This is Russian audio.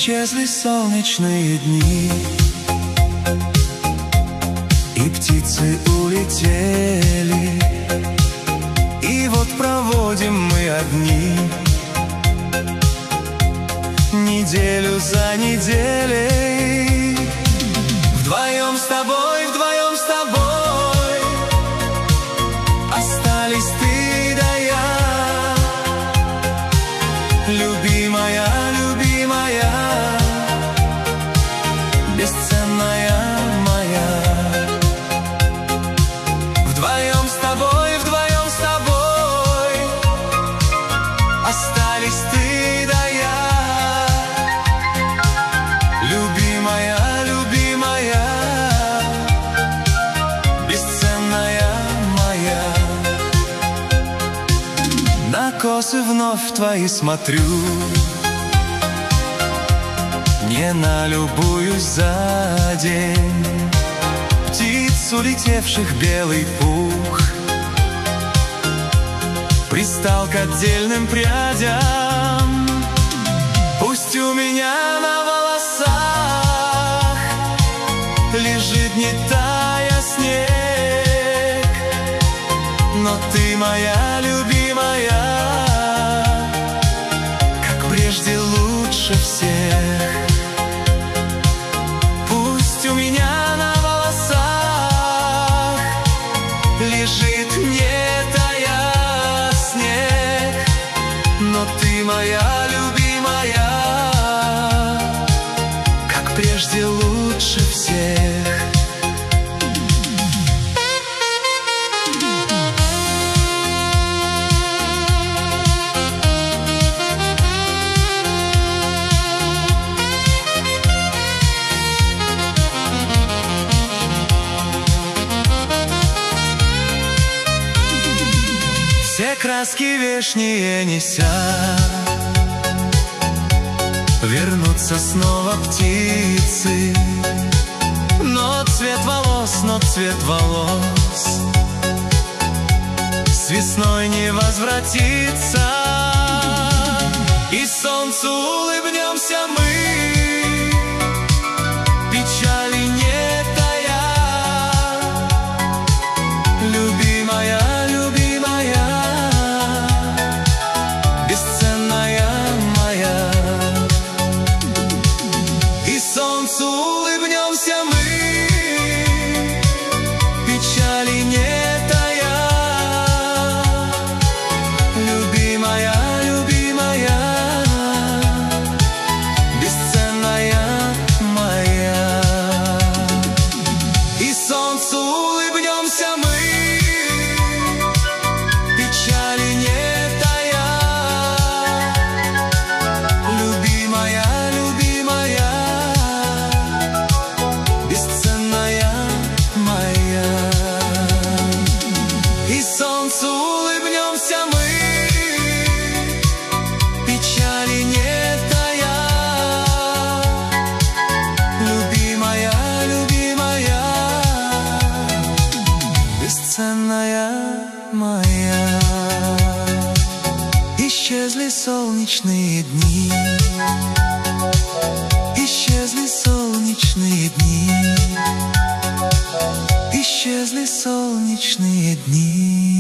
Исчезли солнечные дни, и птицы улетели, и вот проводим мы одни неделю за неделей. Вдвоем с тобой, вдвоем с тобой остались ты да я. Любимая, любимая, бесценная моя. Вдвоем с тобой, вдвоем с тобой остались ты да я. Любимая, любимая, бесценная моя. На косы вновь твои смотрю, не налюбуюсь за день. Птиц, улетевших белый пух, пристал к отдельным прядям. Пусть у меня на волосах лежит, не тая, снег, но ты моя любимая, как прежде лучше всех. Пусть у меня на волосах лежит, не тая, снег, но ты моя любимая, как прежде лучше всех. Все краски вешние неся, вернутся снова птицы. Но цвет волос с весной не возвратится, и солнцу улыбнемся мы, печали не тая. Любимая, любимая, бесценная моя. И солнцу улыбнемся мы, печали не тая. Любимая, любимая, бесценная моя. И солнцу улыбнемся мы, печали не тая. Любимая, любимая, бесценная моя. И солнцу улыбнемся мы, печали не тая. Любимая, любимая, бесценная моя. Исчезли солнечные дни, исчезли солнечные дни, исчезли солнечные дни.